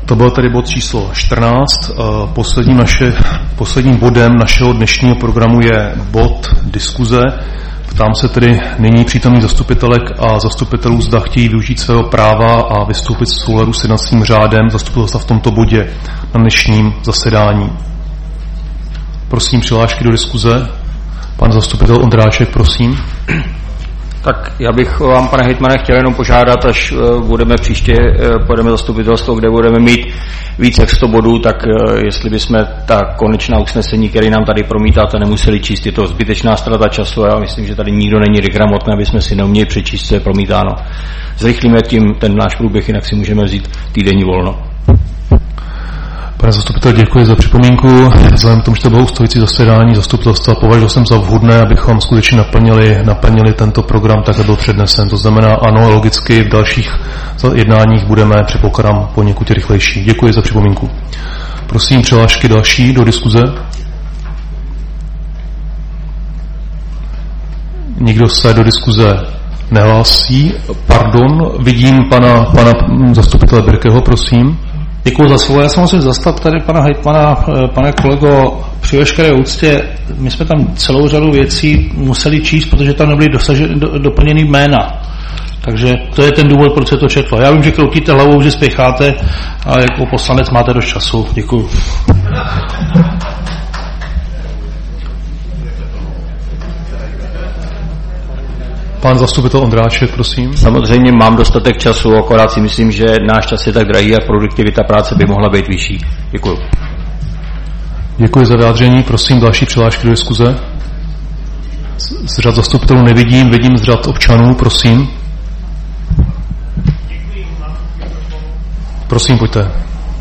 To byl tedy bod číslo 14. Posledním bodem našeho dnešního programu je bod diskuze. Ptám se tedy nyní přítomných zastupitelek a zastupitelů, zda chtějí využít svého práva a vystoupit v souladu s jednacím řádem zastupitelstva v tomto bodě na dnešním zasedání. Prosím přihlášky do diskuze. Pan zastupitel Ondráček, prosím. Tak já bych vám, pane hejtmane, chtěl jenom požádat, až budeme příště, pojedeme zastupitelstvo, kde budeme mít více jak 100 bodů, tak jestli bychom ta konečná usnesení, které nám tady promítáte, nemuseli číst, je to zbytečná ztráta času. Já myslím, že tady nikdo není gramotný, aby jsme si neuměli přečíst, co je promítáno. Zrychlíme tím ten náš průběh, jinak si můžeme vzít týdenní volno. Pane zastupitel, děkuji za připomínku. Vzhledem k tomu, že to bylo stojící zasedání zastupitelstva, považoval jsem za vhodné, abychom skutečně naplnili tento program tak, jak byl přednesen. To znamená, ano, logicky v dalších jednáních budeme, předpokládám, poněkud rychlejší. Děkuji za připomínku. Prosím, přihlášky další do diskuze. Nikdo se do diskuze nehlásí. Pardon, vidím pana zastupitele Birkeho, prosím. Děkuji za slovo. Já jsem musím zastat tady pana hejtmana, pane kolego, při veškeré úctě. My jsme tam celou řadu věcí museli číst, protože tam nebyly doplněny jména. Takže to je ten důvod, proč se to četlo. Já vím, že kroutíte hlavou, že spěcháte, a jako poslanec máte dost času. Děkuji. Pan zastupitel Ondráček, prosím. Samozřejmě mám dostatek času, akorát si myslím, že náš čas je tak drahý a produktivita práce by mohla být vyšší. Děkuji. Děkuji za vyjádření. Prosím, další přihlášky do diskuze. Z řad zastupitelů nevidím, vidím z řad občanů, prosím. Prosím, pojďte.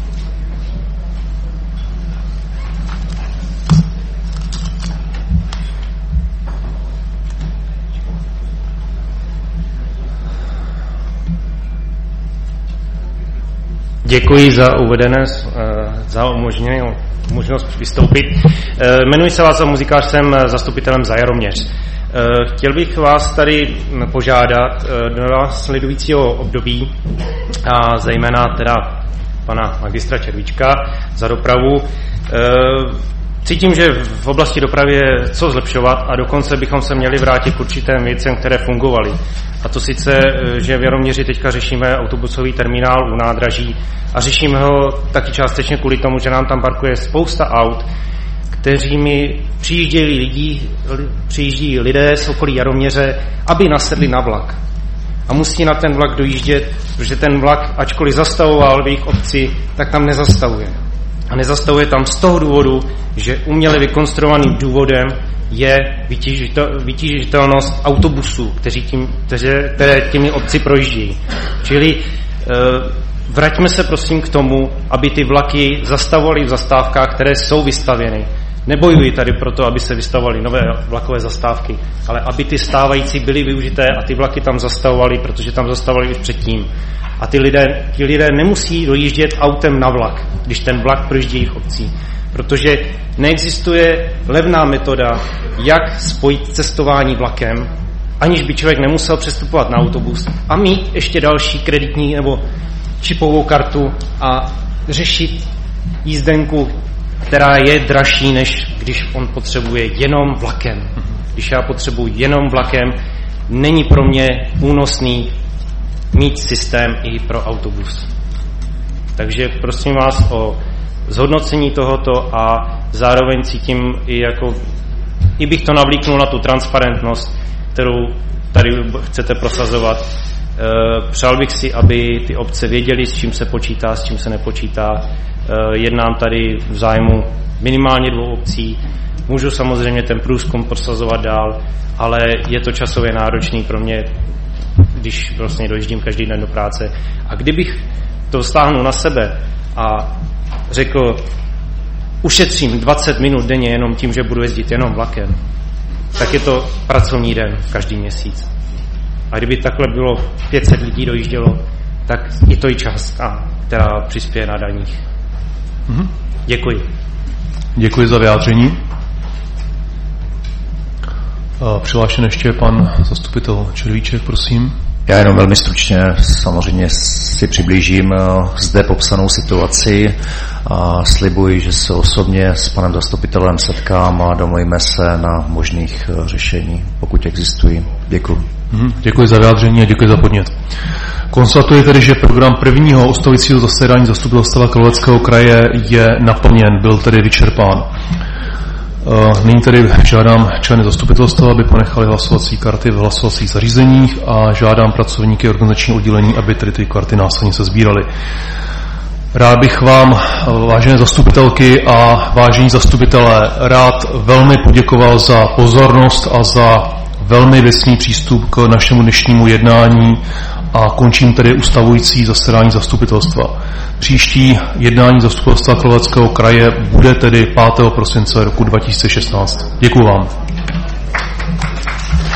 Děkuji za uvedené, za možnost vystoupit. Jmenuji se Václav Muzikář, jsem zastupitelem za Jaroměř. Chtěl bych vás tady požádat do následujícího období a zejména teda pana magistra Červíčka za dopravu. Cítím, že v oblasti dopravy je co zlepšovat a dokonce bychom se měli vrátit k určitým věcem, které fungovaly. A to sice, že v Jaroměři teďka řešíme autobusový terminál u nádraží a řešíme ho taky částečně kvůli tomu, že nám tam parkuje spousta aut, kteřími přijíždí lidé z okolí Jaroměře, aby nasedli na vlak. A musí na ten vlak dojíždět, protože ten vlak, ačkoliv zastavoval v jejich obci, tak tam nezastavuje. A nezastavuje tam z toho důvodu, že uměle vykonstruovaným důvodem je vytížitelnost autobusů, které těmi obci projíždějí. Čili vraťme se prosím k tomu, aby ty vlaky zastavovaly v zastávkách, které jsou vystavěny. Nebojuji tady proto, aby se vystavovaly nové vlakové zastávky, ale aby ty stávající byly využité a ty vlaky tam zastavovaly, protože tam zastavovali už předtím. A ti lidé nemusí dojíždět autem na vlak, když ten vlak projíždí jejich obcí. Protože neexistuje levná metoda, jak spojit cestování vlakem, aniž by člověk nemusel přestupovat na autobus a mít ještě další kreditní nebo čipovou kartu a řešit jízdenku, která je dražší, než když on potřebuje jenom vlakem. Když já potřebuji jenom vlakem, není pro mě únosný mít systém i pro autobus. Takže prosím vás o zhodnocení tohoto a zároveň cítím i bych to navlíknul na tu transparentnost, kterou tady chcete prosazovat. Přál bych si, aby ty obce věděly, s čím se počítá, s čím se nepočítá. Jednám tady v zájmu minimálně 2 obcí. Můžu samozřejmě ten průzkum prosazovat dál, ale je to časově náročný pro mě, když vlastně dojíždím každý den do práce. A kdybych to stáhnul na sebe a řekl, ušetřím 20 minut denně jenom tím, že budu jezdit jenom vlakem, tak je to pracovní den každý měsíc. A kdyby takhle bylo 500 lidí dojíždělo, tak je to i částka, která přispěje na daních. Děkuji. Děkuji za vyjádření. Přihlášen ještě pan zastupitel Červíček, prosím. Já jenom velmi stručně samozřejmě si přiblížím zde popsanou situaci a slibuji, že se osobně s panem zastupitelem setkám a domluvíme se na možných řešení, pokud existují. Děkuji. Děkuji za vyjádření a děkuji za podnět. Konstatuji tedy, že program prvního ustavujícího zasedání zastupitelstva Karlovarského kraje je naplněn, byl tedy vyčerpán. Nyní tedy žádám členy zastupitelstva, aby ponechali hlasovací karty v hlasovacích zařízeních a žádám pracovníky organizačního oddělení, aby tedy ty karty následně se sbíraly. Rád bych vám, vážené zastupitelky a vážení zastupitelé, rád velmi poděkoval za pozornost a za velmi věcný přístup k našemu dnešnímu jednání a končím tedy ustavující zasedání zastupitelstva. Příští jednání zastupitelstva Karlovarského kraje bude tedy 5. prosince roku 2016. Děkuji vám.